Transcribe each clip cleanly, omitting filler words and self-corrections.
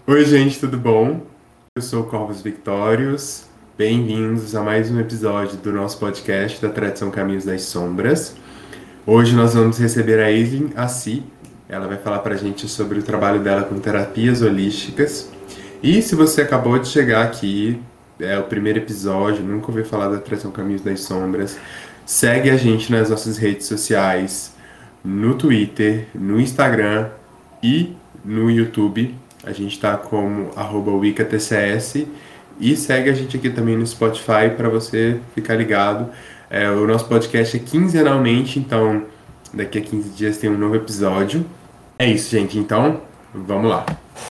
Oi, gente, tudo bom? Eu sou o Corvus Victorious. Bem-vindos a mais um episódio do nosso podcast da Tradição Caminhos das Sombras. Hoje nós vamos receber a Aislinn Assi. Ela vai falar pra gente sobre o trabalho dela com terapias holísticas. E se você acabou de chegar aqui, é o primeiro episódio, nunca ouviu falar da Tradição Caminhos das Sombras, segue a gente nas nossas redes sociais, no Twitter, no Instagram e no YouTube. A gente tá como @WiccaTCS e segue a gente aqui também no Spotify para você ficar ligado. O nosso podcast é quinzenalmente, então daqui a 15 dias tem um novo episódio. É isso, gente. Então, vamos lá.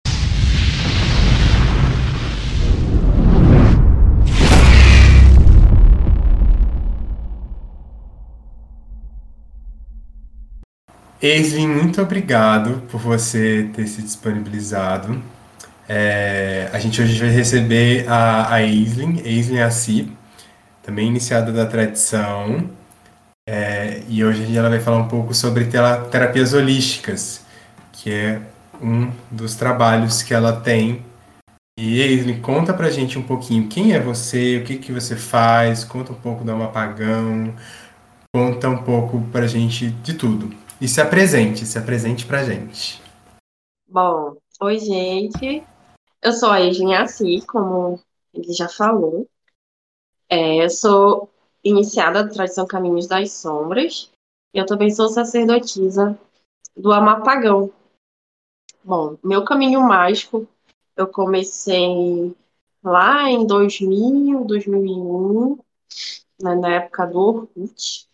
Aislinn, muito obrigado por você ter se disponibilizado. A gente hoje vai receber a Aislinn Assi, também iniciada da tradição, e hoje ela vai falar um pouco sobre terapias holísticas, que é um dos trabalhos que ela tem. E Aislinn, conta pra gente um pouquinho quem é você, o que que você faz, conta um pouco do Amapagão, conta um pouco pra gente de tudo. E se apresente pra gente. Bom, oi, gente. Eu sou a Egin Assi, como ele já falou. Eu sou iniciada da tradição Caminhos das Sombras. E eu também sou sacerdotisa do Amapagão. Bom, meu caminho mágico, eu comecei lá em 2000, 2001, né, na época do Orkut.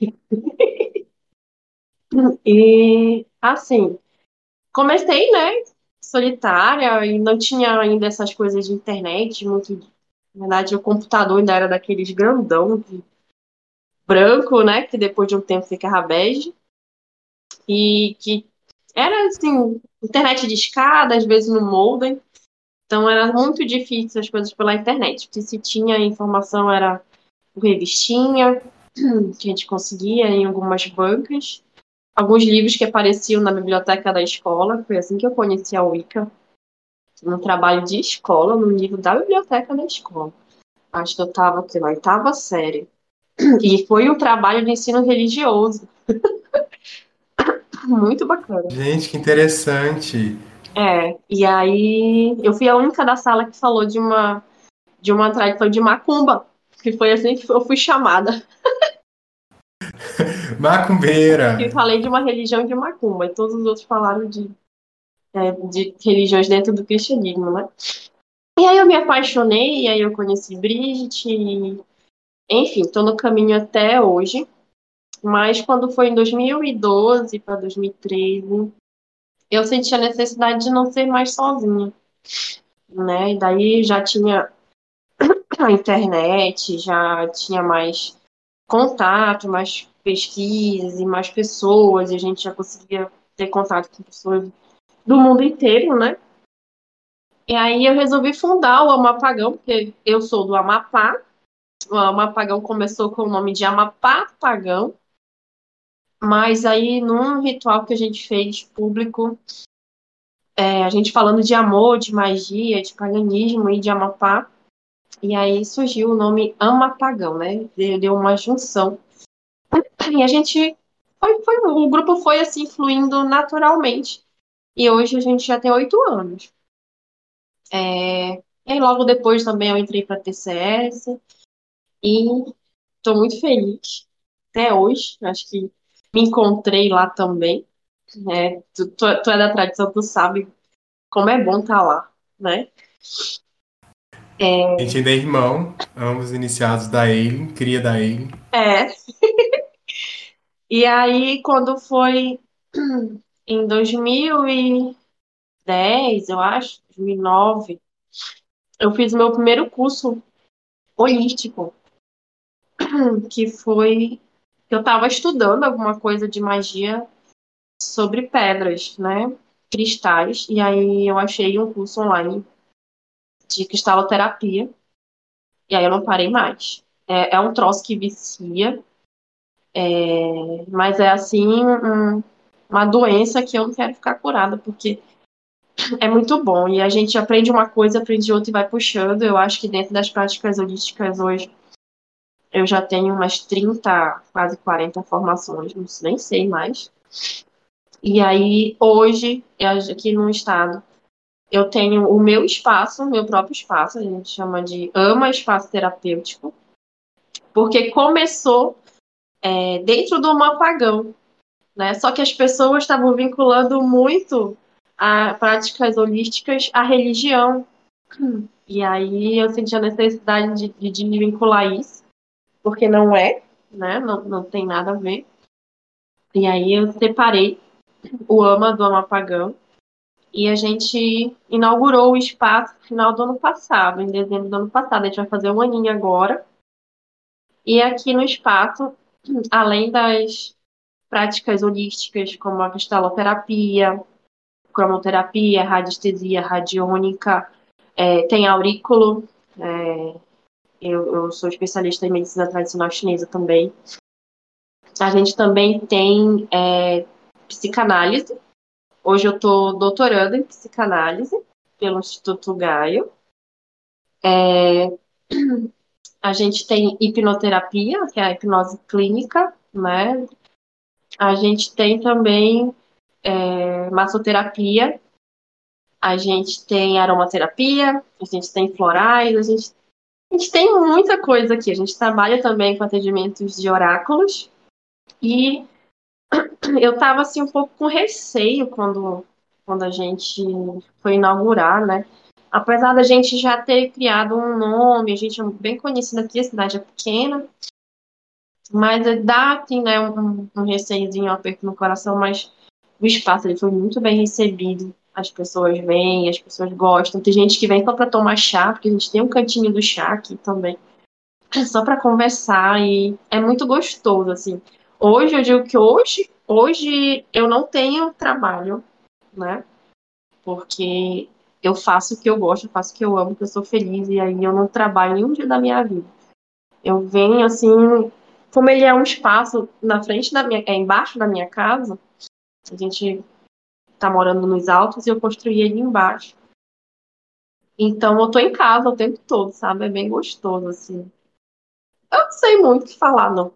E, assim, comecei, né, solitária e não tinha ainda essas coisas de internet, muito. Na verdade, o computador ainda era daqueles grandão, de branco, né, que depois de um tempo ficava bege, e que era, assim, internet de escada, às vezes no modem, então era muito difícil as coisas pela internet, porque se tinha informação era por revistinha, que a gente conseguia em algumas bancas, alguns livros que apareciam na biblioteca da escola, foi assim que eu conheci a Wicca, no trabalho de escola, no livro da biblioteca da escola. Acho que eu estava na oitava série. E foi um trabalho de ensino religioso, muito bacana. Gente, que interessante. E aí eu fui a única da sala que falou de uma tradição de macumba, que foi assim que eu fui chamada. Que Macumbeira! falei de uma religião de macumba, e todos os outros falaram de religiões dentro do cristianismo, né? E aí eu me apaixonei, e aí eu conheci Brigitte, e, enfim, estou no caminho até hoje. Mas quando foi em 2012 para 2013, eu senti a necessidade de não ser mais sozinha, né? E daí já tinha a internet, já tinha mais contato, mais pesquisas e mais pessoas, e a gente já conseguia ter contato com pessoas do mundo inteiro, né? E aí eu resolvi fundar o Amapagão, porque eu sou do Amapá. O Amapagão começou com o nome de Amapá Pagão, mas aí num ritual que a gente fez público, a gente falando de amor, de magia, de paganismo e de Amapá, e aí surgiu o nome Amapagão, né? Deu uma junção. E a gente o grupo foi assim fluindo naturalmente. E hoje a gente já tem 8 anos. E aí logo depois também eu entrei para a TCS e estou muito feliz até hoje. Acho que me encontrei lá também. Tu é da tradição, tu sabe como é bom estar lá, né? A gente ainda é irmão, ambos iniciados da Aileen, cria da Aileen. É. E aí quando foi em 2010, eu acho, 2009, eu fiz o meu primeiro curso holístico, que foi que eu estava estudando alguma coisa de magia sobre pedras, né? Cristais, e aí eu achei um curso online de cristaloterapia, e aí eu não parei mais. É um troço que vicia, mas é assim uma doença que eu não quero ficar curada, porque É muito bom. E a gente aprende uma coisa, aprende outra e vai puxando. Eu acho que dentro das práticas holísticas hoje eu já tenho umas 30, quase 40 formações, nem sei mais. E aí, hoje, aqui no estado, eu tenho o meu espaço, o meu próprio espaço, a gente chama de AMA Espaço Terapêutico, porque começou dentro do Mapagão, né? Só que as pessoas estavam vinculando muito a práticas holísticas à religião. E aí eu senti a necessidade de vincular isso, porque não é, né? Não tem nada a ver. E aí eu separei o AMA do Amapagão e a gente inaugurou o espaço no final do ano passado, em dezembro do ano passado. A gente vai fazer um aninho agora. E aqui no espaço, além das práticas holísticas como a cristaloterapia, cromoterapia, radiestesia radiônica, tem aurículo. Eu sou especialista em medicina tradicional chinesa também. A gente também tem psicanálise. Hoje eu estou doutorando em psicanálise pelo Instituto Gaio. A gente tem hipnoterapia, que é a hipnose clínica, né? A gente tem também massoterapia, a gente tem aromaterapia, a gente tem florais, a gente tem muita coisa aqui. A gente trabalha também com atendimentos de oráculos. E eu estava assim um pouco com receio quando a gente foi inaugurar, né? Apesar da gente já ter criado um nome, a gente é bem conhecido aqui, a cidade é pequena, mas dá assim, né, um receiozinho, um aperto no coração, mas o espaço ele foi muito bem recebido. As pessoas vêm, as pessoas gostam. Tem gente que vem só para tomar chá, porque a gente tem um cantinho do chá aqui também, só para conversar e é muito gostoso assim. Hoje eu digo que hoje eu não tenho trabalho, né? Porque eu faço o que eu gosto, eu faço o que eu amo, que eu sou feliz e aí eu não trabalho nenhum dia da minha vida. Eu venho assim, como ele é um espaço na frente da minha, embaixo da minha casa, a gente tá morando nos altos e eu construí ele embaixo. Então eu tô em casa o tempo todo, sabe? É bem gostoso assim. Eu não sei muito o que falar, não.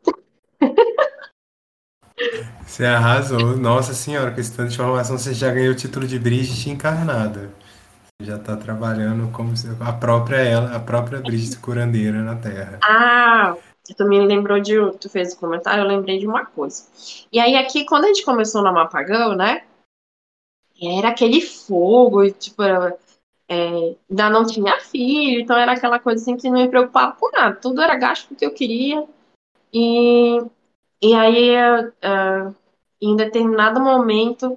Você arrasou. Nossa senhora, com esse tanto de informação, você já ganhou o título de Brigitte encarnada. Você já está trabalhando como a própria ela, a própria Brigitte curandeira na Terra. Ah, tu também lembrou de. Tu fez o comentário, eu lembrei de uma coisa. E aí, aqui, quando a gente começou no Mapagão, né? Era aquele fogo, e, tipo, ainda não tinha filho, então era aquela coisa assim que não me preocupava com nada. Tudo era gasto que eu queria. E, e aí, em determinado momento,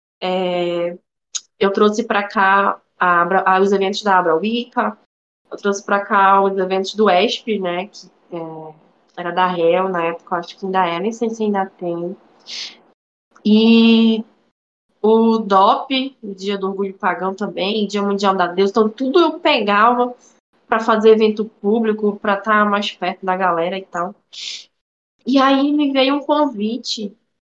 eu trouxe para cá os eventos da Abra Wicca, eu trouxe para cá os eventos do ESP, né? Que era da REL na época, eu acho que ainda é, nem sei se ainda tem. E o DOP, o Dia do Orgulho Pagão também, Dia Mundial da Deus, então tudo eu pegava para fazer evento público, para estar mais perto da galera e tal. E aí me veio um convite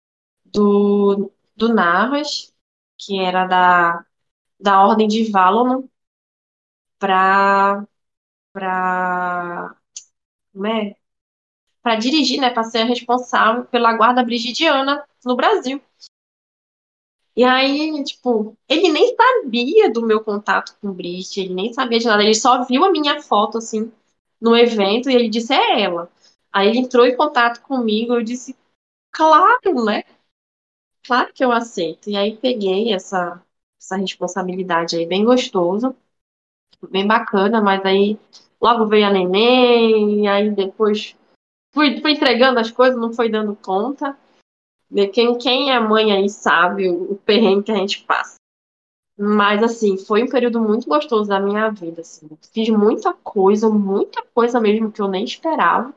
do Narras, que era da Ordem de Valor, para para como é? Para dirigir, né, para ser responsável pela guarda brigidiana no Brasil. E aí, tipo, ele nem sabia do meu contato com o Brit, ele nem sabia de nada, ele só viu a minha foto, assim, no evento e ele disse, é ela. Aí ele entrou em contato comigo, eu disse, claro, né? Claro que eu aceito. E aí peguei essa responsabilidade aí, bem gostoso, bem bacana, mas aí logo veio a neném, e aí depois fui entregando as coisas, não foi dando conta. Quem é mãe aí sabe o perrengue que a gente passa. Mas, assim, foi um período muito gostoso da minha vida, assim. Fiz muita coisa mesmo que eu nem esperava.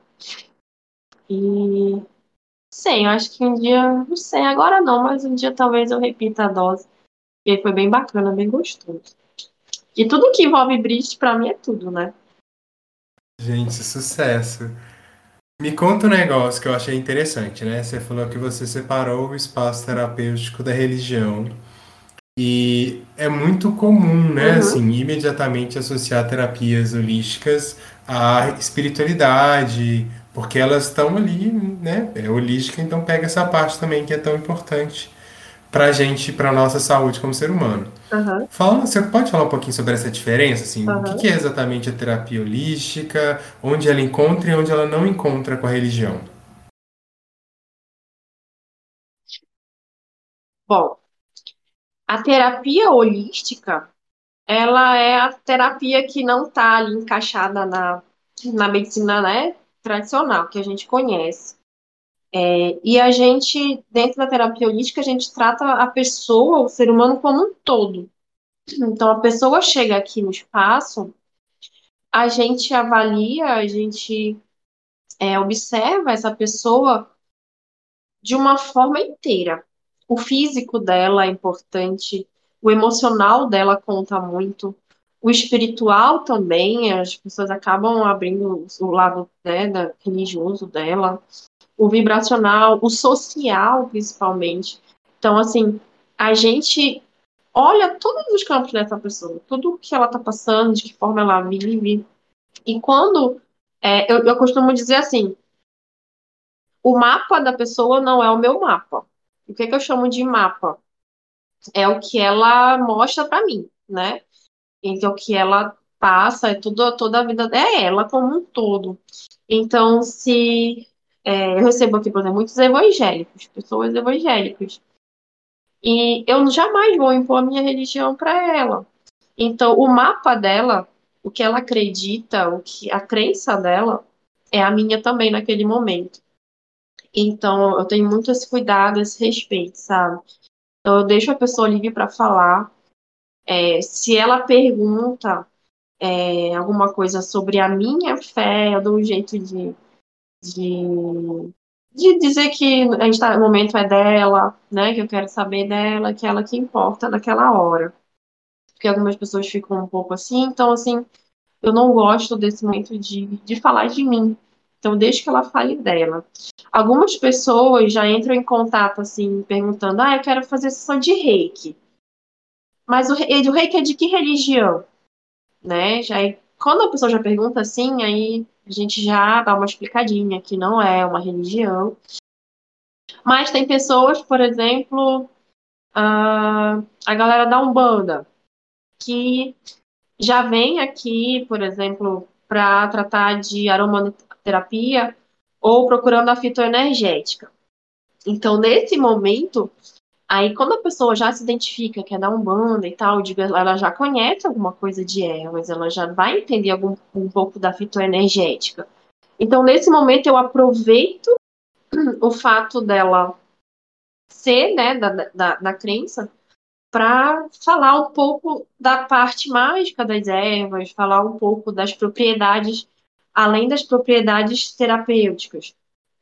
E, sei, eu acho que um dia, não sei, agora não, mas um dia talvez eu repita a dose. Porque foi bem bacana, bem gostoso. E tudo que envolve bridge, pra mim, é tudo, né? Gente, sucesso. Me conta um negócio que eu achei interessante, né? Você falou que você separou o espaço terapêutico da religião. E é muito comum, né, Uhum, assim, imediatamente associar terapias holísticas à espiritualidade, porque elas estão ali, né, é holística, então pega essa parte também que é tão importante pra gente, pra nossa saúde como ser humano. uhum, Você pode falar um pouquinho sobre essa diferença, assim, o que uhum. que é exatamente a terapia holística, onde ela encontra e onde ela não encontra com a religião? Bom, a terapia holística, ela é a terapia que não está ali encaixada na medicina, né, tradicional, que a gente conhece. E a gente, dentro da terapia holística, a gente trata a pessoa, o ser humano, como um todo. Então, a pessoa chega aqui no espaço, a gente avalia, a gente observa essa pessoa de uma forma inteira. O físico dela é importante, o emocional dela conta muito, o espiritual também, as pessoas acabam abrindo o lado, né, religioso dela, o vibracional, o social, principalmente. Então, assim, a gente olha todos os campos dessa pessoa, tudo que ela está passando, de que forma ela vive. E quando. Eu costumo dizer assim: o mapa da pessoa não é o meu mapa. O que eu chamo de mapa? É o que ela mostra para mim, né? Então, o que ela passa, é tudo, toda a vida, é ela como um todo. Então, se eu recebo aqui, por exemplo, muitos evangélicos, pessoas evangélicas, e eu jamais vou impor a minha religião para ela. Então, o mapa dela, o que ela acredita, o que a crença dela, é a minha também naquele momento. Então, eu tenho muito esse cuidado, esse respeito, sabe? Então, eu deixo a pessoa livre para falar. Se ela pergunta alguma coisa sobre a minha fé, eu dou um jeito de, de dizer que a gente o momento é dela, né? Que eu quero saber dela, que é ela que importa naquela hora. Porque algumas pessoas ficam um pouco assim, então, assim, eu não gosto desse momento de falar de mim. Então, deixa que ela fale dela. Algumas pessoas já entram em contato, assim, perguntando: eu quero fazer sessão de reiki. Mas o reiki é de que religião? Né? Quando a pessoa já pergunta assim, aí a gente já dá uma explicadinha que não é uma religião. Mas tem pessoas, por exemplo, a galera da Umbanda, que já vem aqui, por exemplo, para tratar de aromaterapia ou procurando a fitoenergética. Então, nesse momento, aí quando a pessoa já se identifica que é da Umbanda e tal, digo, ela já conhece alguma coisa de ervas, ela já vai entender um pouco da fitoenergética. Então, nesse momento, eu aproveito o fato dela ser, né, da crença, para falar um pouco da parte mágica das ervas, falar um pouco das propriedades, além das propriedades terapêuticas.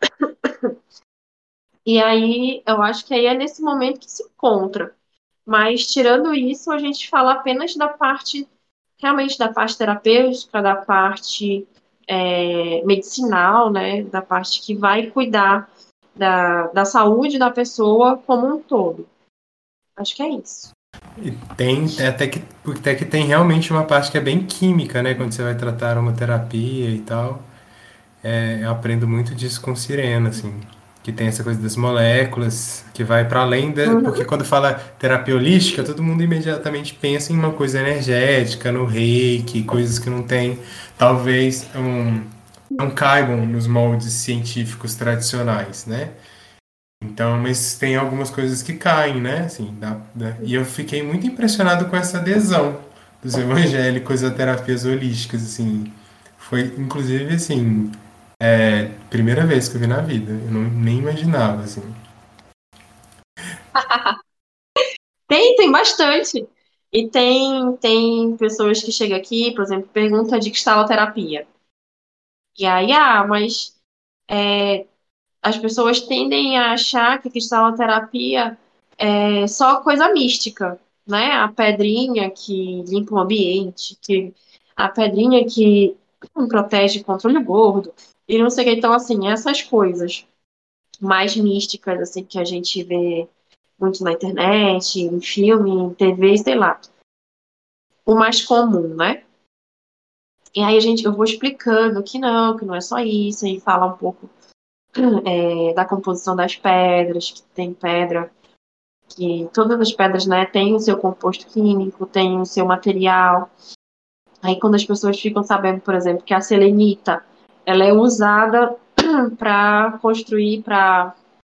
E aí, eu acho que aí é nesse momento que se encontra. Mas, tirando isso, a gente fala apenas da parte, realmente da parte terapêutica, da parte medicinal, né, da parte que vai cuidar da saúde da pessoa como um todo. Acho que é isso. E tem até que tem realmente uma parte que é bem química, né? Quando você vai tratar uma terapia e tal. Eu aprendo muito disso com Sirena, assim. Que tem essa coisa das moléculas, que vai para além da. Porque Uhum. quando fala terapia holística, todo mundo imediatamente pensa em uma coisa energética, no reiki, coisas que não tem, talvez, não caibam nos moldes científicos tradicionais, né? Então, mas tem algumas coisas que caem, né? Assim, e eu fiquei muito impressionado com essa adesão dos evangélicos a terapias holísticas, assim. Foi, inclusive, assim, primeira vez que eu vi na vida. Eu não, nem imaginava, assim. Tem bastante. E tem pessoas que chegam aqui, por exemplo, pergunta de cristaloterapia. E aí, mas as pessoas tendem a achar que cristaloterapia é só coisa mística, né? A pedrinha que limpa o ambiente, a pedrinha que protege contra o olho gordo, e não sei o que. Então, assim, essas coisas mais místicas, assim, que a gente vê muito na internet, em filme, em TV, sei lá. O mais comum, né? E aí eu vou explicando que não é só isso, e fala um pouco da composição das pedras, que tem pedra, que todas as pedras, né, têm o seu composto químico, tem o seu material. Aí quando as pessoas ficam sabendo, por exemplo, que a selenita, ela é usada para construir para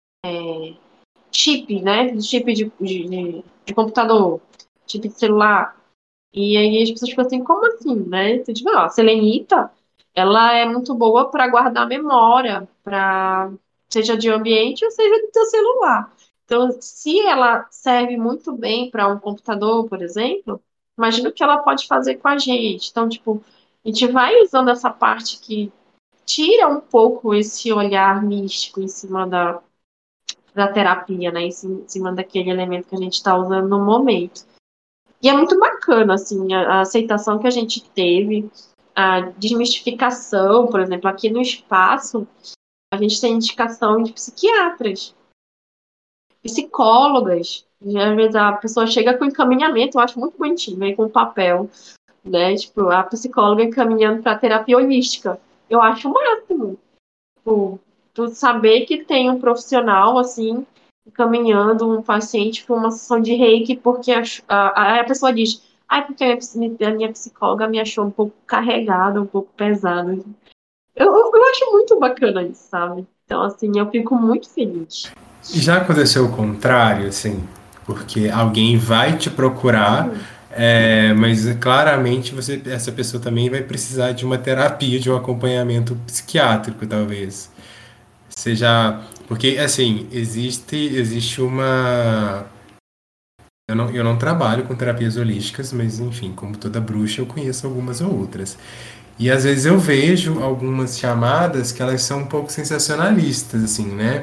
chip, né, chip de computador, chip de celular. E aí as pessoas ficam assim, como assim, né? Então, tipo, ó, a selenita, ela é muito boa para guardar memória, para seja de ambiente ou seja do teu celular. Então, se ela serve muito bem para um computador, por exemplo, imagina o que ela pode fazer com a gente. Então, tipo, a gente vai usando essa parte que tira um pouco esse olhar místico em cima da terapia, né? Em cima daquele elemento que a gente está usando no momento. E é muito bacana, assim, a aceitação que a gente teve, a desmistificação, por exemplo, aqui no espaço, a gente tem indicação de psiquiatras, psicólogas, e às vezes a pessoa chega com encaminhamento, eu acho muito bonitinho, vem com papel, né, tipo, a psicóloga encaminhando para terapia holística. Eu acho o máximo, tipo, tu saber que tem um profissional, assim, encaminhando um paciente para uma sessão de reiki, porque a pessoa diz, ai, porque a minha psicóloga me achou um pouco carregada, um pouco pesada. Eu acho muito bacana isso, sabe? Então, assim, eu fico muito feliz. E já aconteceu o contrário, assim, porque alguém vai te procurar, Hum, mas claramente essa pessoa também vai precisar de uma terapia, de um acompanhamento psiquiátrico, talvez. Seja, porque assim, existe uma. Eu não trabalho com terapias holísticas, mas enfim, como toda bruxa, eu conheço algumas ou outras. E às vezes eu vejo algumas chamadas que elas são um pouco sensacionalistas, assim, né?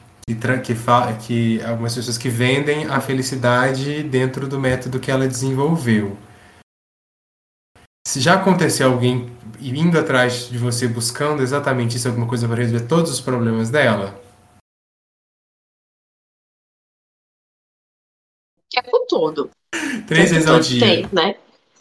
Que algumas pessoas que vendem a felicidade dentro do método que ela desenvolveu. Se já aconteceu alguém indo atrás de você buscando exatamente isso, alguma coisa para resolver todos os problemas dela, o tempo todo. O três tempo vezes ao todo dia. tem, né?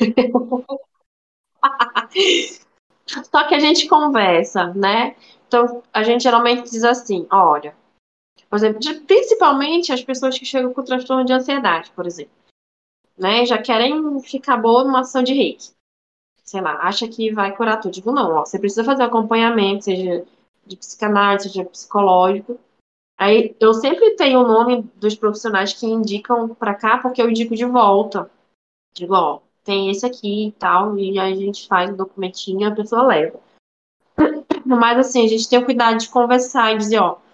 Só que a gente conversa, né? Então, a gente geralmente diz assim, olha, por exemplo, principalmente as pessoas que chegam com transtorno de ansiedade, por exemplo, né? Já querem ficar boa numa ação de reiki. Sei lá, acha que vai curar tudo. Digo, não, ó, você precisa fazer acompanhamento, seja de psicanálise, seja psicológico. Aí eu sempre tenho o nome dos profissionais que indicam pra cá, porque eu indico de volta. Digo, ó, tem esse aqui e tal, e aí a gente faz o documentinho e a pessoa leva. Mas assim, a gente tem o cuidado de conversar e dizer, ó,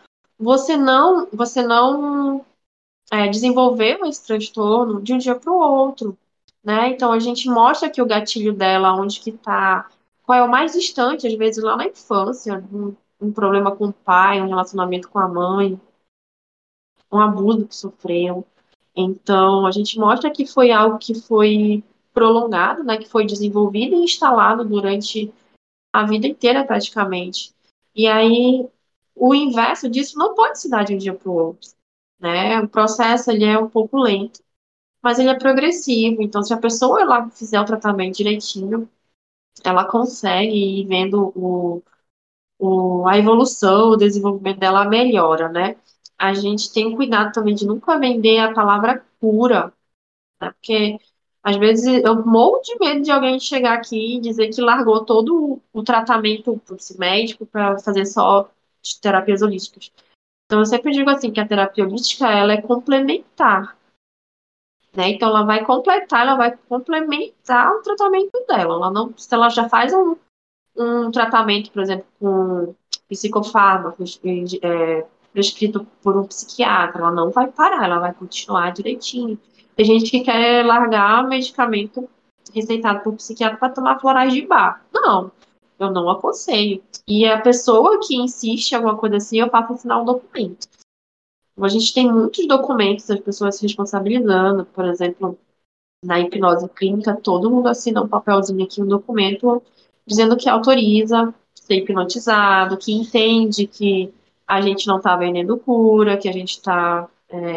você não desenvolveu esse transtorno de um dia para o outro, né? Então a gente mostra aqui o gatilho dela, onde que tá, qual é o mais distante, às vezes lá na infância, um problema com o pai, um relacionamento com a mãe, um abuso que sofreu. Então a gente mostra que foi algo que foi prolongado, né? Que foi desenvolvido e instalado durante a vida inteira praticamente. E aí o inverso disso não pode se dar de um dia para o outro, né? O processo ele é um pouco lento, mas ele é progressivo. Então, se a pessoa ela fizer o tratamento direitinho, ela consegue ir vendo a evolução, o desenvolvimento dela melhora, né? A gente tem cuidado também de nunca vender a palavra cura, né? Porque às vezes eu morro de medo de alguém chegar aqui e dizer que largou todo o tratamento por si médico para fazer só terapias holísticas. Então, eu sempre digo assim que a terapia holística ela é complementar, né? Então, ela vai complementar o tratamento dela. Ela não, se ela já faz um tratamento, por exemplo, com psicofármacos, prescrito por um psiquiatra, ela não vai parar, ela vai continuar direitinho. Tem gente que quer largar medicamento receitado por psiquiatra para tomar florais de bar. Não, eu não aconselho. E a pessoa que insiste em alguma coisa assim, eu faço assinar um documento. A gente tem muitos documentos, as pessoas se responsabilizando, por exemplo, na hipnose clínica, todo mundo assina um papelzinho aqui, um documento, dizendo que autoriza ser hipnotizado, que entende que a gente não está vendendo cura, que a gente está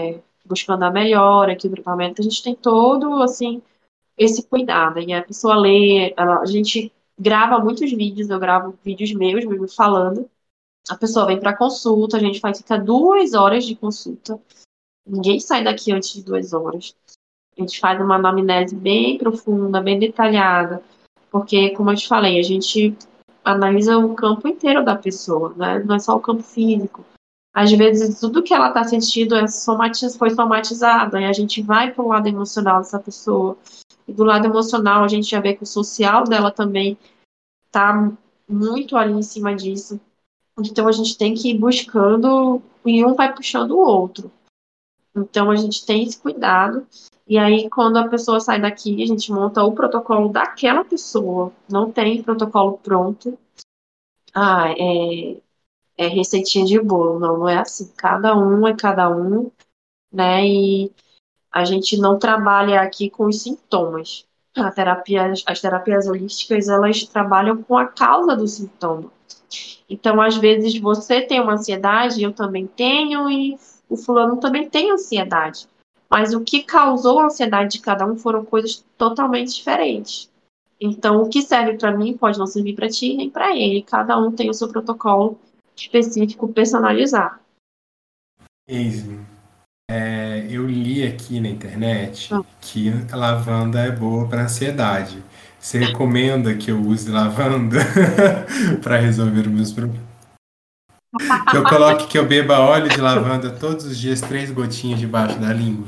buscando a melhora, que o tratamento, a gente tem todo, assim, esse cuidado. E a pessoa lê, a gente grava muitos vídeos, eu gravo vídeos meus, mesmo falando. A pessoa vem para consulta, a gente faz, fica 2 horas de consulta. Ninguém sai daqui antes de 2 horas. A gente faz uma anamnese bem profunda, bem detalhada, porque, como eu te falei, a gente analisa o campo inteiro da pessoa, né? Não é só o campo físico. Às vezes, tudo que ela está sentindo foi somatizado, aí a gente vai para o lado emocional dessa pessoa. E do lado emocional, a gente já vê que o social dela também está muito ali em cima disso. Então, a gente tem que ir buscando, e um vai puxando o outro. Então, a gente tem esse cuidado. E aí, quando a pessoa sai daqui, a gente monta o protocolo daquela pessoa. Não tem protocolo pronto. Ah, é receitinha de bolo. Não, não é assim. Cada um é cada um, né? E a gente não trabalha aqui com os sintomas. As terapias holísticas, elas trabalham com a causa do sintoma. Então, às vezes, você tem uma ansiedade, eu também tenho, e o fulano também tem ansiedade. Mas o que causou a ansiedade de cada um foram coisas totalmente diferentes. Então, o que serve para mim pode não servir para ti nem para ele. Cada um tem o seu protocolo específico personalizado. Easy. Eu li aqui na internet que a lavanda é boa para ansiedade. Você recomenda que eu use lavanda para resolver os meus problemas? Que eu coloque que eu beba óleo de lavanda todos os dias, 3 gotinhas debaixo da língua.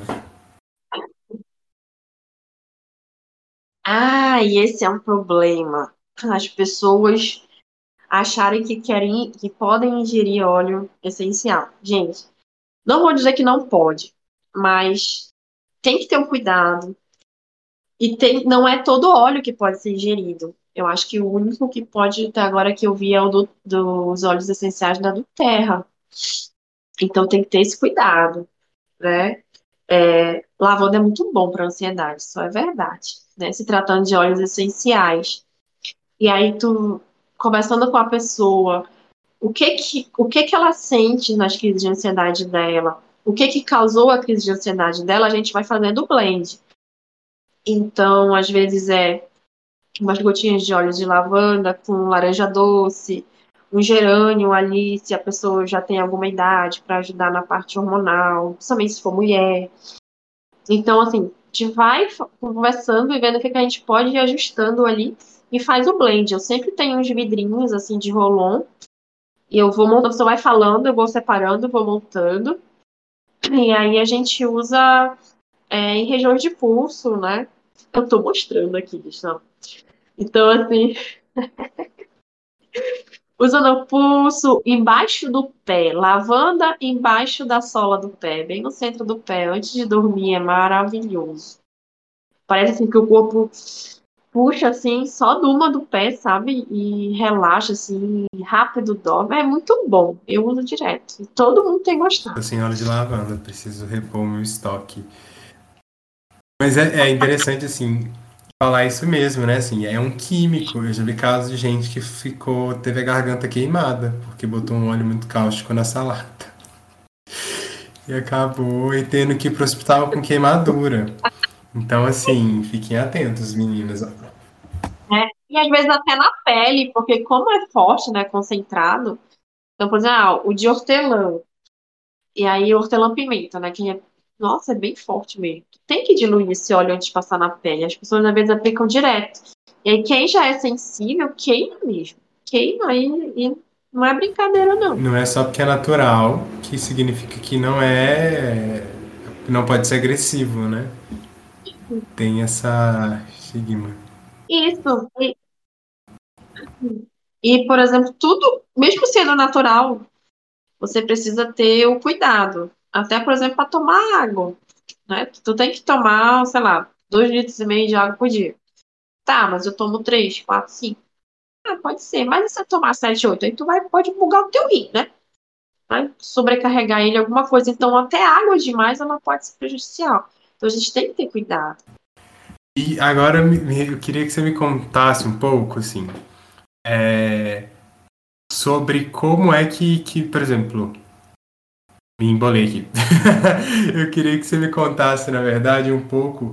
Ah, e esse é um problema. As pessoas acharem que podem ingerir óleo essencial. Gente, não vou dizer que não pode, mas tem que ter um cuidado. Não é todo óleo que pode ser ingerido. Eu acho que o único que pode, até agora que eu vi, é o dos óleos essenciais da Terra. Então tem que ter esse cuidado, né? Lavanda é muito bom para ansiedade, só é verdade, né? Se tratando de óleos essenciais. E aí tu, conversando com a pessoa, o que que ela sente nas crises de ansiedade dela? O que que causou a crise de ansiedade dela? A gente vai fazendo o blend. Então, às vezes umas gotinhas de óleo de lavanda com laranja doce, um gerânio ali, se a pessoa já tem alguma idade, para ajudar na parte hormonal, principalmente se for mulher. Então, assim, a gente vai conversando e vendo o que que a gente pode ir ajustando ali e faz o blend. Eu sempre tenho uns vidrinhos, assim, de Rolon, e eu vou montando, você vai falando, eu vou separando, vou montando, e aí a gente usa em regiões de pulso, né? Eu tô mostrando aqui, Gustavo. Então, assim, usa no pulso, embaixo do pé, lavanda embaixo da sola do pé, bem no centro do pé, antes de dormir, é maravilhoso. Parece assim que o corpo puxa assim, só numa do pé, sabe? E relaxa assim, rápido dorme. É muito bom. Eu uso direto. E todo mundo tem gostado. Eu sem óleo de lavanda, preciso repor o meu estoque. Mas é interessante, assim, falar isso mesmo, né? Assim, é um químico. Eu já vi casos de gente que teve a garganta queimada, porque botou um óleo muito cáustico na salada. E acabou tendo que ir pro hospital com queimadura. Então, assim, fiquem atentos, meninas. Né? E às vezes até na pele, porque como é forte, né? Concentrado. Então, por exemplo, o de hortelã. E aí, hortelã-pimenta, né? Nossa, é bem forte mesmo. Tem que diluir esse óleo antes de passar na pele. As pessoas às vezes aplicam direto. E aí, quem já é sensível, queima mesmo. Queima e não é brincadeira, não. Não é só porque é natural que significa que não pode ser agressivo, né? Tem essa estigma. Isso. Por exemplo, tudo, mesmo sendo natural, você precisa ter o cuidado. Até, por exemplo, para tomar água, né? Tu tem que tomar, sei lá, 2,5 litros de água por dia. Tá, mas eu tomo 3, 4, 5. Ah, pode ser. Mas e se eu tomar 7, 8? Aí pode bugar o teu rim, né? Vai sobrecarregar ele alguma coisa. Então, até água demais, ela pode ser prejudicial. Então, a gente tem que ter cuidado. E agora eu queria que você me contasse um pouco, assim, é, sobre como é que, por exemplo, Me embolei aqui. Eu queria que você me contasse, na verdade, um pouco.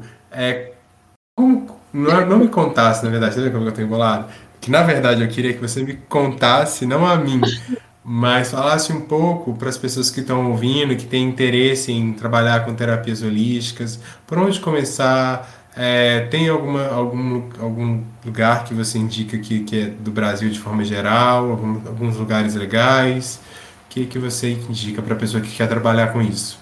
Não me contasse, na verdade, sabe como eu tô embolado? Que na verdade eu queria que você me contasse, não a mim, mas falasse um pouco para as pessoas que estão ouvindo, que têm interesse em trabalhar com terapias holísticas, por onde começar? Tem algum lugar que você indica que é do Brasil de forma geral, alguns lugares legais? Que você indica para a pessoa que quer trabalhar com isso?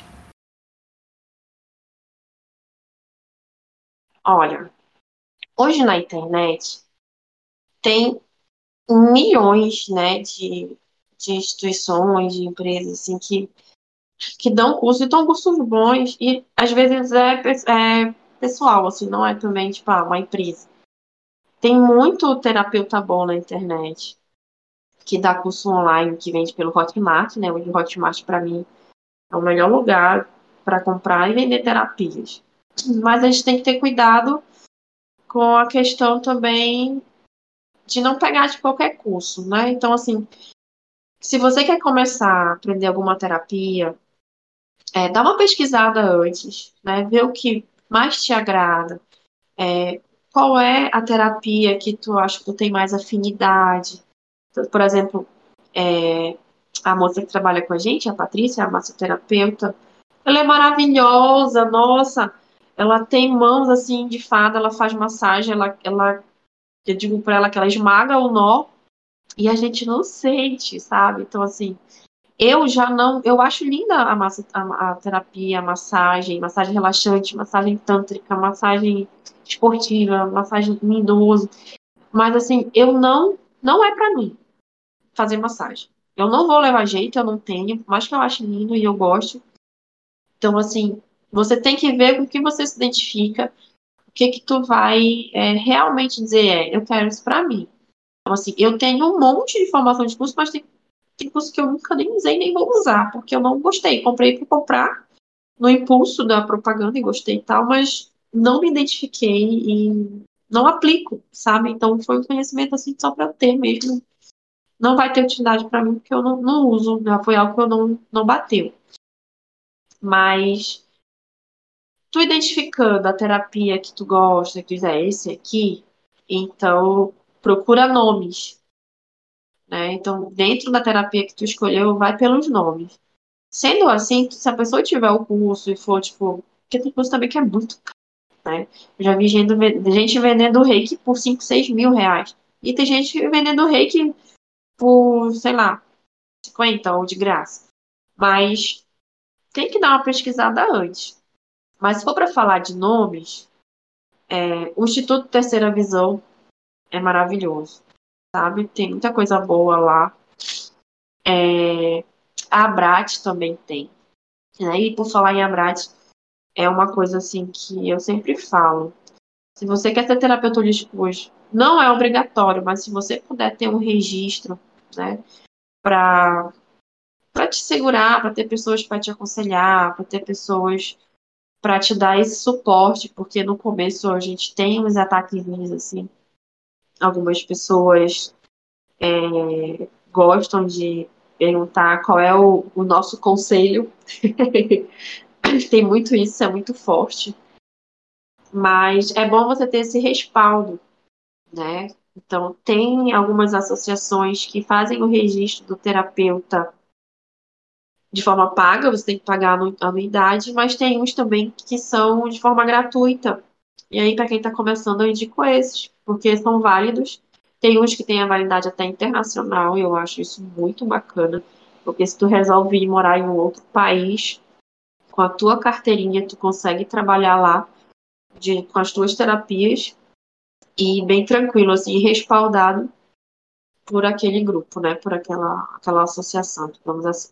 Olha, hoje na internet tem milhões, né, de instituições, de empresas, assim, que dão curso, e dão cursos bons, e às vezes é pessoal, assim, não é também, tipo, uma empresa. Tem muito terapeuta bom na internet, que dá curso online, que vende pelo Hotmart, né, o Hotmart, para mim, é o melhor lugar para comprar e vender terapias. Mas a gente tem que ter cuidado com a questão também de não pegar de qualquer curso, né? Então, assim, se você quer começar a aprender alguma terapia, dá uma pesquisada antes, né? Ver o que mais te agrada. Qual é a terapia que tu acha que tu tem mais afinidade? Então, por exemplo, é, a moça que trabalha com a gente, a Patrícia, a massoterapeuta, ela é maravilhosa, nossa, ela tem mãos assim de fada, ela faz massagem, eu digo pra ela que ela esmaga o nó e a gente não sente, sabe? Então, assim, eu já não. Eu acho linda a terapia, a massagem relaxante, massagem tântrica, massagem esportiva, massagem em idoso. Mas, assim, eu não. Não é pra mim fazer massagem. Eu não vou levar jeito, eu não tenho, por mais que eu ache lindo e eu gosto. Então, assim, você tem que ver com o que você se identifica, o que que tu vai realmente dizer, eu quero isso pra mim. Então, assim, eu tenho um monte de informação de curso, mas tem curso que eu nunca nem usei, nem vou usar, porque eu não gostei. Comprei por comprar no impulso da propaganda e gostei e tal, mas não me identifiquei e não aplico, sabe? Então, foi um conhecimento, assim, só pra ter mesmo. Não vai ter utilidade pra mim, porque eu não uso, né? Foi algo que eu não bateu. Mas tu identificando a terapia que tu gosta, que diz, esse aqui, então procura nomes, né? Então, dentro da terapia que tu escolheu, vai pelos nomes. Sendo assim, se a pessoa tiver o curso e for, tipo, porque tem curso também que é muito caro, né? Eu já vi gente vendendo reiki por 5 6 mil reais. E tem gente vendendo reiki por, sei lá, 50 ou de graça. Mas tem que dar uma pesquisada antes. Mas se for para falar de nomes, o Instituto Terceira Visão é maravilhoso, sabe? Tem muita coisa boa lá. A Abrat também tem, né? E por falar em Abrat, é uma coisa assim que eu sempre falo. Se você quer ser terapeuta holístico hoje, não é obrigatório, mas se você puder ter um registro, né, para te segurar, para ter pessoas para te aconselhar, para ter pessoas para te dar esse suporte, porque no começo a gente tem uns ataquezinhos assim. Algumas pessoas gostam de perguntar qual é o nosso conselho. Tem muito isso, é muito forte. Mas é bom você ter esse respaldo, né? Então, tem algumas associações que fazem o registro do terapeuta de forma paga, você tem que pagar a anuidade, mas tem uns também que são de forma gratuita. E aí, para quem está começando, eu indico esses, porque são válidos. Tem uns que têm a validade até internacional, e eu acho isso muito bacana, porque se tu resolve ir morar em um outro país, com a tua carteirinha, tu consegue trabalhar lá com as tuas terapias e bem tranquilo, assim, respaldado por aquele grupo, né? Por aquela associação, digamos assim.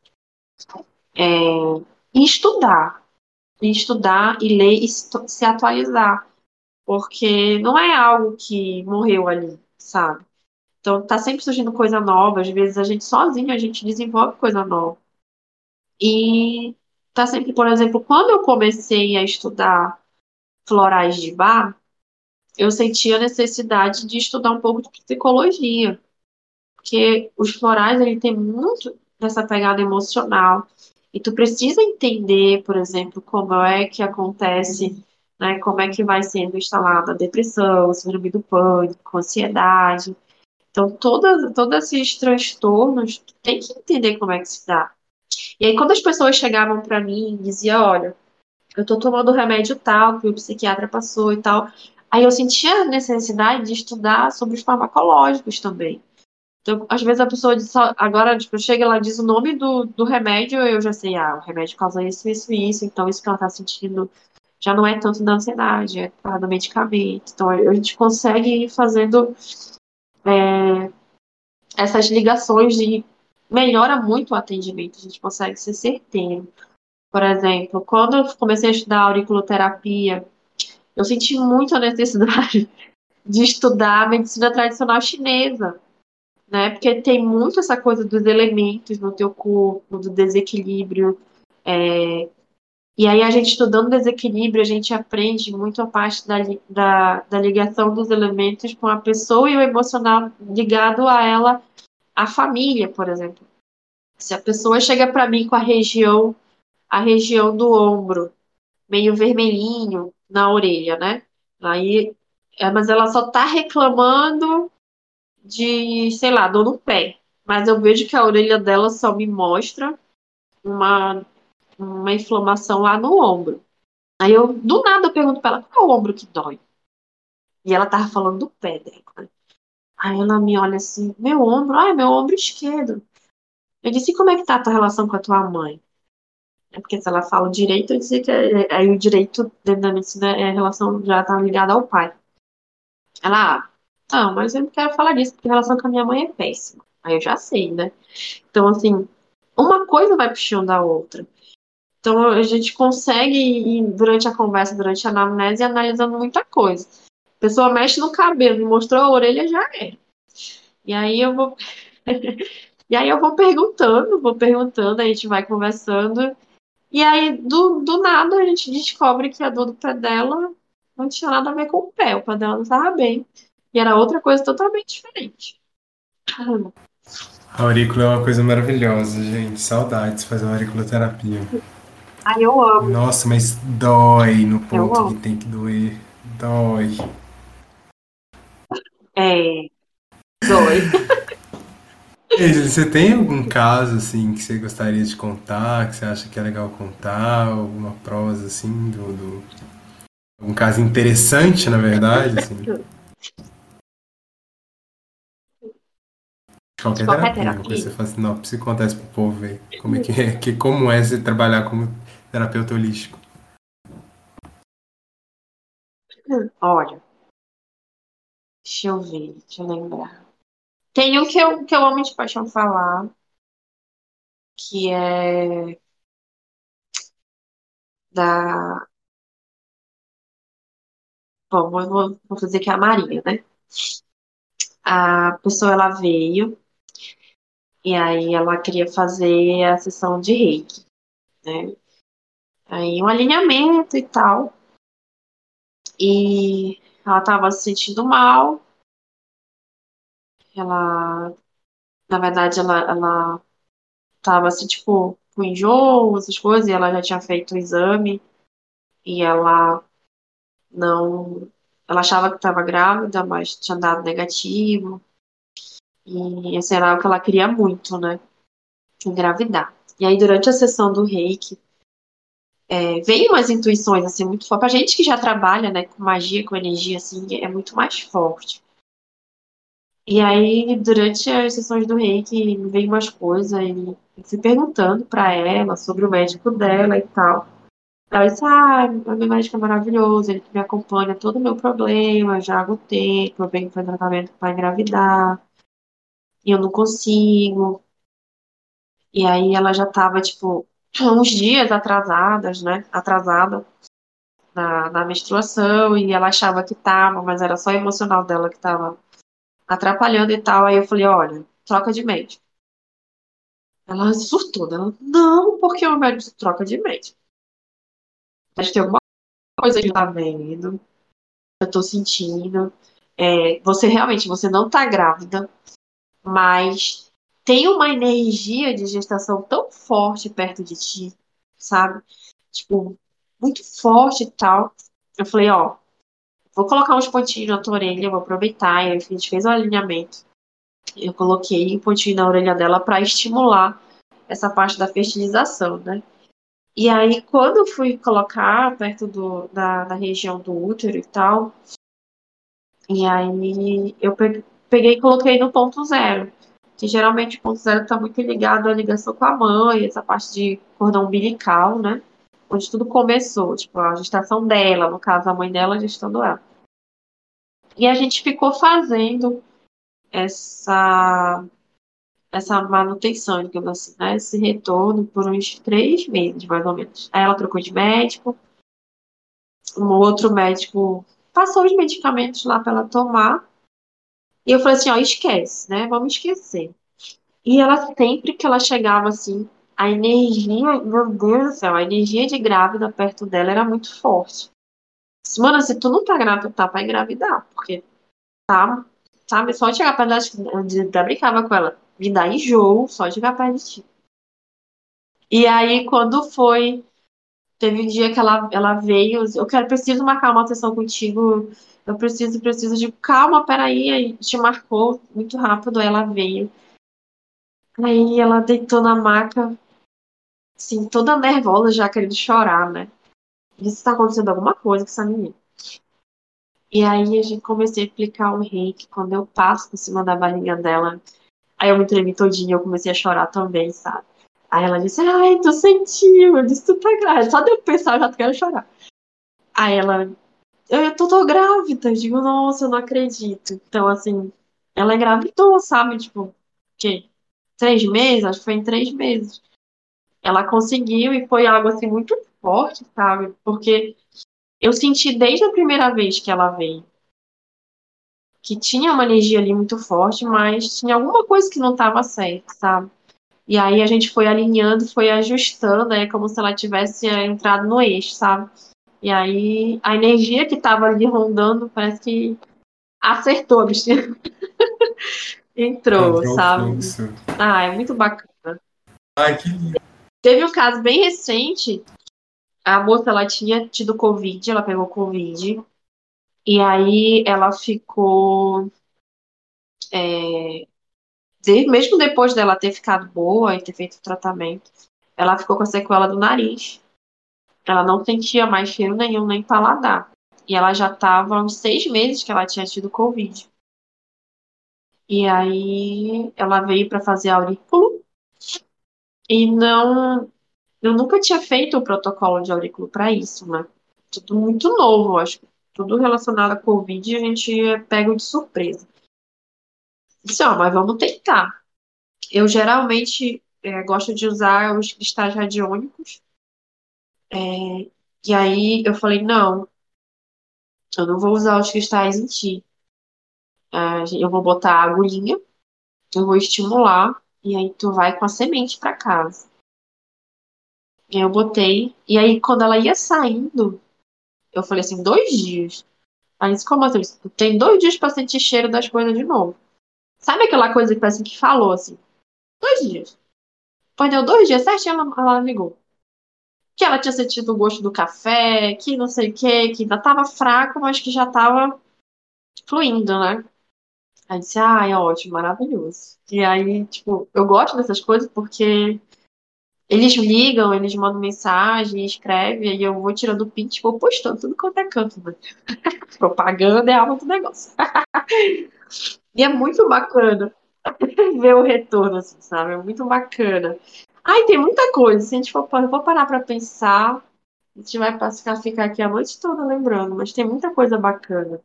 E estudar e ler e se atualizar, porque não é algo que morreu ali, sabe? Então tá sempre surgindo coisa nova, às vezes a gente sozinho a gente desenvolve coisa nova. E tá sempre, por exemplo, quando eu comecei a estudar florais de bar, eu senti a necessidade de estudar um pouco de psicologia, porque os florais ele tem muito dessa pegada emocional. E tu precisa entender, por exemplo, como é que acontece, né, como é que vai sendo instalada a depressão, síndrome do pânico, ansiedade. Então, todos esses transtornos, tu tem que entender como é que se dá. E aí, quando as pessoas chegavam para mim e diziam, olha, eu tô tomando remédio tal, que o psiquiatra passou e tal, aí eu sentia a necessidade de estudar sobre os farmacológicos também. Então, às vezes a pessoa diz, agora, tipo, chega lá e diz o nome do remédio, eu já sei, o remédio causa isso, isso e isso, então isso que ela tá sentindo já não é tanto da ansiedade, é por causa do medicamento. Então, a gente consegue ir fazendo essas ligações de melhora muito o atendimento, a gente consegue ser certeiro. Por exemplo, quando eu comecei a estudar auriculoterapia, eu senti muito a necessidade de estudar a medicina tradicional chinesa, né? Porque tem muito essa coisa dos elementos no teu corpo, do desequilíbrio. E aí, a gente estudando desequilíbrio, a gente aprende muito a parte da ligação dos elementos com a pessoa e o emocional ligado a ela, a família, por exemplo. Se a pessoa chega para mim com a região do ombro, meio vermelhinho na orelha, né? Aí, mas ela só tá reclamando de, sei lá, dor no pé. Mas eu vejo que a orelha dela só me mostra uma, uma inflamação lá no ombro. Aí eu, do nada, eu pergunto pra ela, qual é o ombro que dói? E ela tava falando do pé dela, né? Aí ela me olha assim, meu ombro? Ah, é meu ombro esquerdo. Eu disse, e como é que tá a tua relação com a tua mãe? É porque se ela fala o direito, eu disse que aí o direito dentro da medicina é a relação já tá ligada ao pai. Ela, não, mas eu não quero falar disso, porque a relação com a minha mãe é péssima. Aí eu já sei, né? Então, assim, uma coisa vai puxando a outra. Então, a gente consegue ir, durante a conversa, durante a anamnese, analisando muita coisa. A pessoa mexe no cabelo, me mostrou a orelha, já é. E aí eu vou, e aí eu vou perguntando, a gente vai conversando. E aí, do nada, a gente descobre que a dor do pé dela não tinha nada a ver com o pé dela não estava bem. E era outra coisa totalmente diferente. A aurícula é uma coisa maravilhosa, gente. Saudades de fazer uma auriculoterapia. Aí eu amo, Nossa, mas dói no eu ponto que amo. tem que doer. Dói. É, dói. Ei, você tem algum caso assim que você gostaria de contar, que você acha que é legal contar, alguma prosa assim algum caso interessante, na verdade, assim, de De qualquer qualquer terapia, uma coisa terapia. que você fala assim, não, preciso contar isso pro povo ver como é como é você trabalhar como terapeuta holístico. Olha, deixa eu ver, deixa eu lembrar. Tem um que eu amo de paixão falar, que é da. Bom, vou dizer que é a Maria, né? A pessoa ela veio e aí ela queria fazer a sessão de reiki, né? Aí um alinhamento e tal. E ela tava se sentindo mal. Ela, na verdade, ela tava assim, tipo, com enjoo, essas coisas, e ela já tinha feito o exame e ela não. Ela achava que estava grávida, mas tinha dado negativo. E esse era o que ela queria muito, né? Engravidar. E aí, durante a sessão do reiki, veio umas intuições, assim, muito fortes. Pra gente que já trabalha, né, com magia, com energia, assim, é muito mais forte. E aí, durante as sessões do reiki, veio umas coisas e eu fui perguntando pra ela sobre o médico dela e tal. Ela disse, o meu médico é maravilhoso, ele que me acompanha todo o meu problema, já há algum tempo, eu venho fazer tratamento para engravidar, e eu não consigo. E aí ela já tava, tipo, uns dias atrasadas, né? Atrasada na menstruação, e ela achava que tava, mas era só o emocional dela que tava atrapalhando e tal. Aí eu falei, olha, troca de médico. Ela surtou, né? Ela, não, porque o médico troca de médico. Acho que tem alguma coisa que tá vendo, eu tô sentindo. Você realmente, você não tá grávida, mas tem uma energia de gestação tão forte perto de ti, sabe? Tipo, muito forte e tal. Eu falei, ó, vou colocar uns pontinhos na tua orelha, vou aproveitar. E a gente fez o alinhamento. Eu coloquei um pontinho na orelha dela para estimular essa parte da fertilização, né? E aí, quando eu fui colocar perto da região do útero e tal, e aí eu peguei e coloquei no ponto zero. Que geralmente o ponto zero está muito ligado à ligação com a mãe, essa parte de cordão umbilical, né? Onde tudo começou, tipo, a gestação dela, no caso, a mãe dela gestando ela. E a gente ficou fazendo essa, essa manutenção, digamos assim, né? Esse retorno por uns 3 meses, mais ou menos. Aí ela trocou de médico, um outro médico passou os medicamentos lá para ela tomar. E eu falei assim, ó, esquece, né? Vamos esquecer. E ela sempre que ela chegava assim, a energia, meu Deus do céu, a energia de grávida perto dela era muito forte. Mano, se tu não tá grávida, tá pra engravidar, porque tá, sabe, só de chegar perto dela, eu até brincava com ela, me dá enjoo, só de chegar perto de ti. E aí, quando foi, teve um dia que ela veio, eu quero, preciso marcar uma sessão contigo, eu preciso de, calma, peraí, aí te marcou muito rápido, aí ela veio. Aí ela deitou na maca, assim, toda nervosa, já querendo chorar, né? Disse, tá acontecendo alguma coisa com essa menina. E aí a gente comecei a explicar o reiki, quando eu passo por cima da barriga dela, aí eu me tremi todinha, eu comecei a chorar também, sabe? Aí ela disse, ai, tu sentiu, eu disse, tu tá grávida, só de eu pensar, eu já quero chorar. Aí ela, tô grávida, eu digo, nossa, eu não acredito. Então, assim, ela engravidou, sabe? Tipo, que 3 meses, acho que foi em 3 meses. Ela conseguiu e foi algo assim muito forte, sabe? Porque eu senti desde a primeira vez que ela veio que tinha uma energia ali muito forte, mas tinha alguma coisa que não estava certa, sabe? E aí a gente foi alinhando, foi ajustando, é como se ela tivesse entrado no eixo, sabe? E aí a energia que estava ali rondando parece que acertou, a bichinha entrou, Encontrou o sabe? fluxo. Ah, é muito bacana. Ai, que lindo. Teve um caso bem recente, a moça ela tinha tido Covid, ela pegou Covid, e aí ela ficou, mesmo depois dela ter ficado boa e ter feito o tratamento, ela ficou com a sequela do nariz. Ela não sentia mais cheiro nenhum, nem paladar. E ela já estava há uns 6 meses que ela tinha tido Covid. E aí ela veio para fazer aurículo e não, eu nunca tinha feito o protocolo de aurículo para isso, né? Tudo muito novo, acho que tudo relacionado à Covid a gente é pego de surpresa. Disse, ó, mas vamos tentar. Eu geralmente gosto de usar os cristais radiônicos. E aí eu falei, não, eu não vou usar os cristais em ti. Eu vou botar a agulhinha, eu vou estimular, e aí tu vai com a semente pra casa. E aí eu botei, e aí quando ela ia saindo, eu falei assim, 2 dias. Aí disse, como assim? Tu tem 2 dias pra sentir cheiro das coisas de novo. Sabe aquela coisa que parece que falou assim? 2 dias. Depois deu 2 dias, certinho, ela ligou. Que ela tinha sentido o gosto do café, que não sei o que, que ainda tava fraco, mas que já tava fluindo, né? Aí disse, é ótimo, maravilhoso. E aí, tipo, eu gosto dessas coisas porque eles ligam, eles mandam mensagem, escrevem, aí eu vou tirando o print e vou postando tudo quanto é canto, né? Propaganda é alma do negócio. E é muito bacana ver o retorno, assim, sabe? É muito bacana. Ai, tem muita coisa. Se a gente for parar pra pensar, a gente vai ficar aqui a noite toda lembrando, mas tem muita coisa bacana.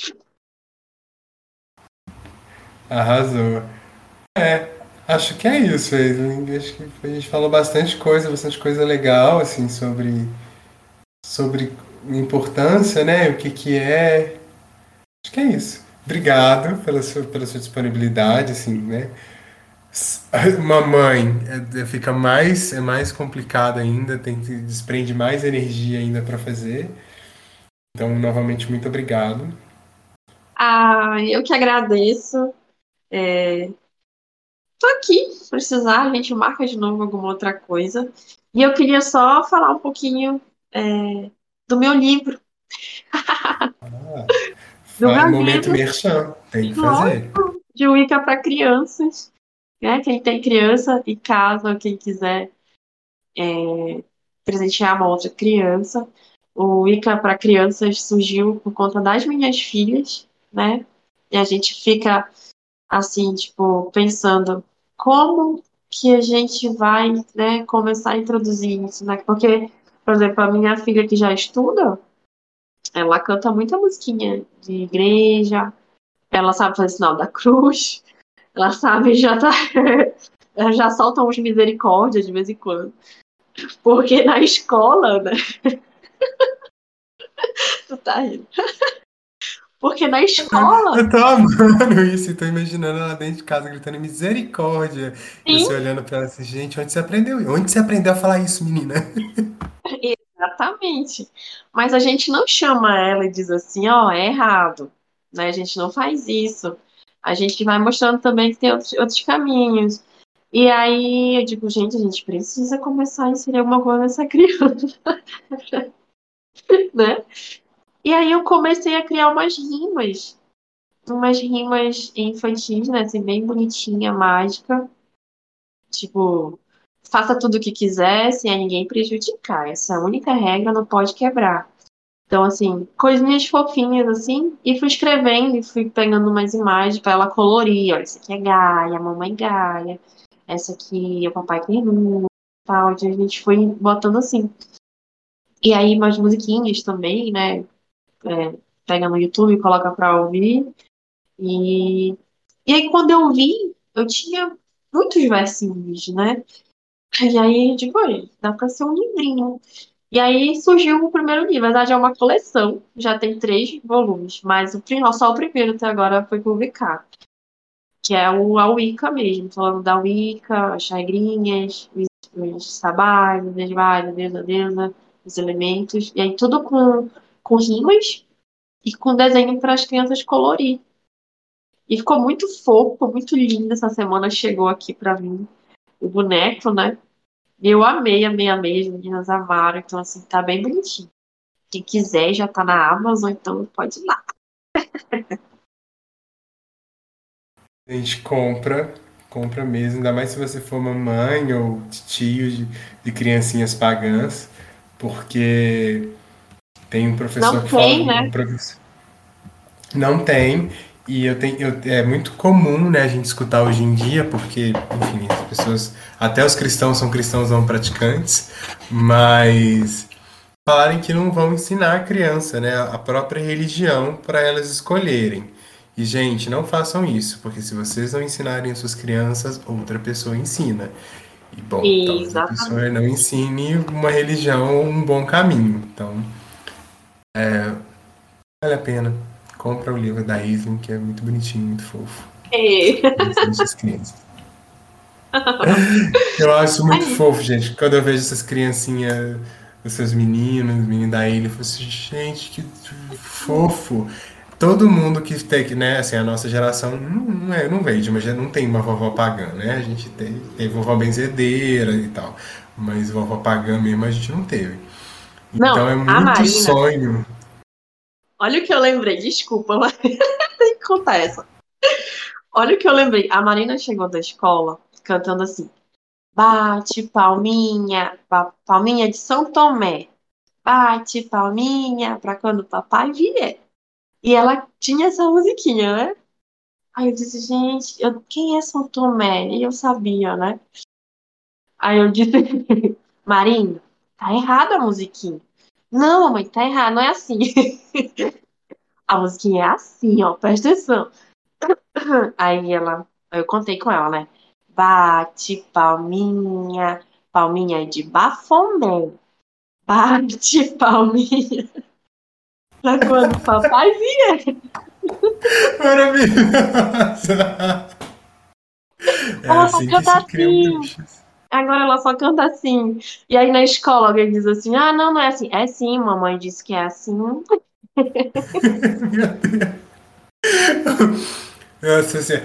Arrasou. É, acho que é isso, Aileen. Acho que a gente falou bastante coisa legal, assim, sobre importância, né? O que que é. Acho que é isso. Obrigado pela sua disponibilidade, assim, né? Uma mãe é mais complicado ainda, desprende mais energia ainda para fazer. Então, novamente, muito obrigado. Ah, eu que agradeço. tô aqui, se precisar, a gente marca de novo alguma outra coisa. E eu queria só falar um pouquinho do meu livro, do meu Momento livro, merchan, tem que fazer. lógico, de Wicca para crianças, né? Quem tem criança em casa, ou quem quiser presentear uma outra criança. O Wicca para crianças surgiu por conta das minhas filhas, né? E a gente fica assim, tipo, pensando como que a gente vai, né, começar a introduzir isso, né? Porque, por exemplo, a minha filha que já estuda, ela canta muita musiquinha de igreja, ela sabe fazer sinal da cruz, ela sabe, já tá, ela já solta uns misericórdia de vez em quando. Porque na escola, né? Tu tá rindo. Porque na escola, Eu tô amando isso, e tô imaginando ela dentro de casa gritando misericórdia. E sim, você olhando pra ela assim, gente, onde você aprendeu? Onde você aprendeu a falar isso, menina? exatamente. Mas a gente não chama ela e diz assim, ó, é errado, né? A gente não faz isso. A gente vai mostrando também que tem outros caminhos. E aí eu digo, gente, a gente precisa começar a inserir alguma coisa nessa criança, né? E aí eu comecei a criar umas rimas infantis, né? Assim, bem bonitinha, mágica. Tipo, faça tudo o que quiser, sem a ninguém prejudicar. Essa é a única regra, não pode quebrar. Então, assim, coisinhas fofinhas, assim, e fui escrevendo e fui pegando umas imagens para ela colorir. Olha, essa aqui é Gaia, a mamãe Gaia, essa aqui é o papai Peru, tal. E a gente foi botando assim. E aí, umas musiquinhas também, né? Pega no YouTube e coloca pra ouvir. E, e aí, quando eu vi, eu tinha muitos versinhos, né? E aí, tipo, olha, dá pra ser um livrinho. E aí surgiu o primeiro livro. Na verdade, é uma coleção. Já tem 3 volumes. Mas só o primeiro até agora foi publicado. Que é a Wicca mesmo. Falando da Wicca, as regrinhas, os trabalhos, os vales, a deusa, a deusa, os elementos. E aí tudo com rimas e com desenho para as crianças colorir. E ficou muito fofo, muito lindo. Essa semana chegou aqui para mim o boneco, né? E eu amei, amei, amei. As meninas amaram. Então, assim, tá bem bonitinho. Quem quiser já tá na Amazon, então pode ir lá. A gente compra mesmo, ainda mais se você for mamãe ou tio de criancinhas pagãs, porque tem um professor Não que fala, tem, né? não tem, e é muito comum, né, a gente escutar hoje em dia, porque, enfim, as pessoas, até os cristãos são cristãos não praticantes, mas falarem que não vão ensinar a criança, né, a própria religião para elas escolherem. E, gente, não façam isso, porque se vocês não ensinarem as suas crianças, outra pessoa ensina. E, bom, talvez a pessoa Exatamente. não ensine uma religião um bom caminho. Então, vale a pena. Compra o livro da Evelyn, que é muito bonitinho, muito fofo. Deixa as crianças. Eu acho muito Aí, fofo, gente. Quando eu vejo essas criancinhas, esses meninos, menino da ilha, eu falo assim, gente, que fofo. Todo mundo que tem, né, assim, a nossa geração não veio de uma, não tem uma vovó pagã, né? A gente tem vovó benzedeira e tal, mas vovó pagã mesmo a gente não teve. Então não, é a muito Marina, sonho. olha o que eu lembrei, desculpa, mas tem que contar essa. Olha o que eu lembrei. A Marina chegou da escola cantando assim: bate palminha, palminha de São Tomé, bate palminha pra quando o papai vier. E ela tinha essa musiquinha, né? Aí eu disse, gente, quem é São Tomé? E eu sabia, né? Aí eu disse, Marinho, tá errada a musiquinha. Não, mamãe, tá errado, não é assim. A musiquinha é assim, ó, presta atenção. Aí eu contei com ela, né? Bate palminha, palminha de bafomé. Bate palminha pra quando o papai vier. Maravilhosa! É Ela só assim que canta se criam assim. bruxas. Agora ela só canta assim. E aí na escola alguém diz assim: ah, não, não é assim. É sim, mamãe disse que é assim. Meu Deus. Nossa, assim,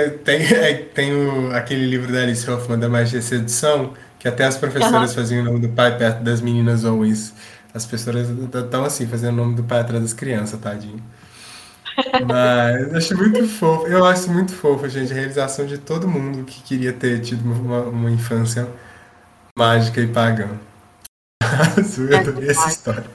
aquele livro da Alice Hoffman, da Magia e Sedução, que até as professoras Aham. faziam o nome do pai perto das meninas always. As pessoas estão assim, fazendo o nome do pai atrás das crianças, tadinho. Mas eu acho muito fofo. Eu acho muito fofo, gente, a realização de todo mundo que queria ter tido uma infância mágica e pagã. Eu É adorei essa verdade. história.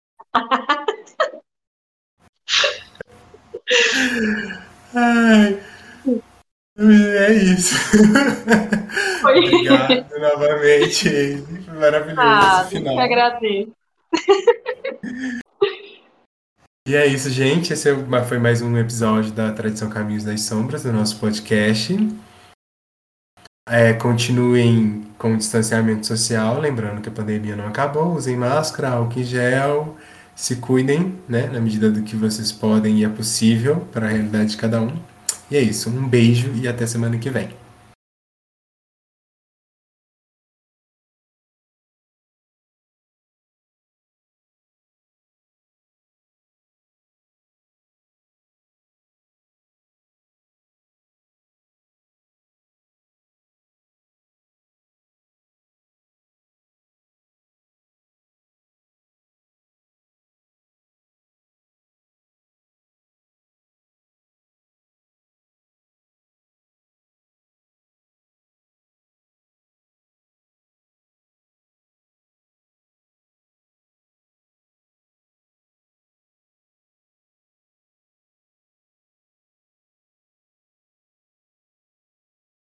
Ai, é isso. Foi. Obrigado novamente. Foi maravilhoso esse Ah, eu que final. agradeço. E é isso, gente. Foi mais um episódio da Tradição Caminhos das Sombras, do nosso podcast. Continuem com o distanciamento social, lembrando que a pandemia não acabou. Usem máscara, álcool em gel, se cuidem, né, na medida do que vocês podem e é possível para a realidade de cada um. E é isso. Um beijo e até semana que vem.